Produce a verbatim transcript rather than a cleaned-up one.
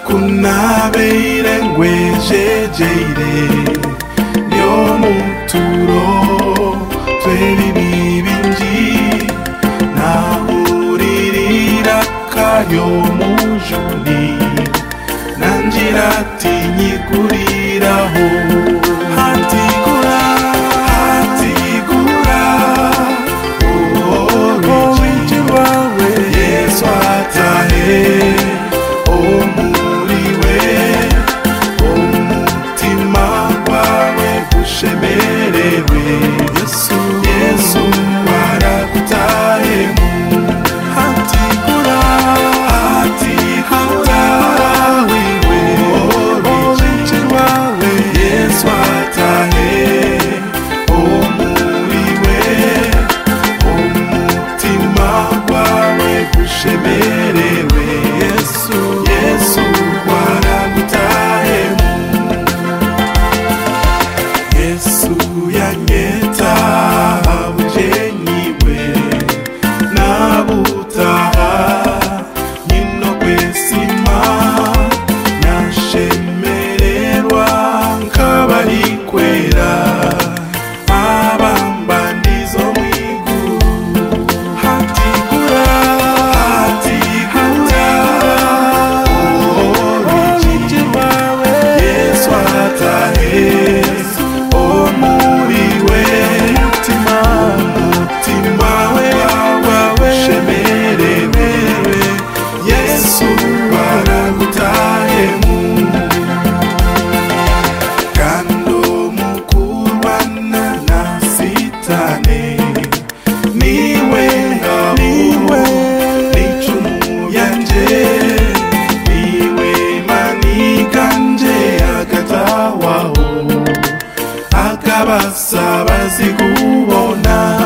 kunabeire ngwejejeire yo muturo twebibi bingi nahuririra kayo mujuni nanjira tinyiguriraho hatigura hatigura uw'oriji wawe Yesu atahe omuriwe omutima wawe gushemerewe Yesu Yesu waragutahemu hatigura hatigura wiwe oriji wawe Yesu atahe omuriwe omutima wawe gushemerewe Yesu Yesu waragutahemu Yesu yanyeta abujeniwe nabutaha nyino kwesima nashemererwa nkabarikwera abambandizo mwiguru hatigura hatigura oriji wawe Yesu atahe omuriwe mutima mutima wawe shemerewe Yesu waragutahemu kando mukurwana na sitane niwe niwe n'icumu yanje niwe maniganje agatawaho akabasaba zikubona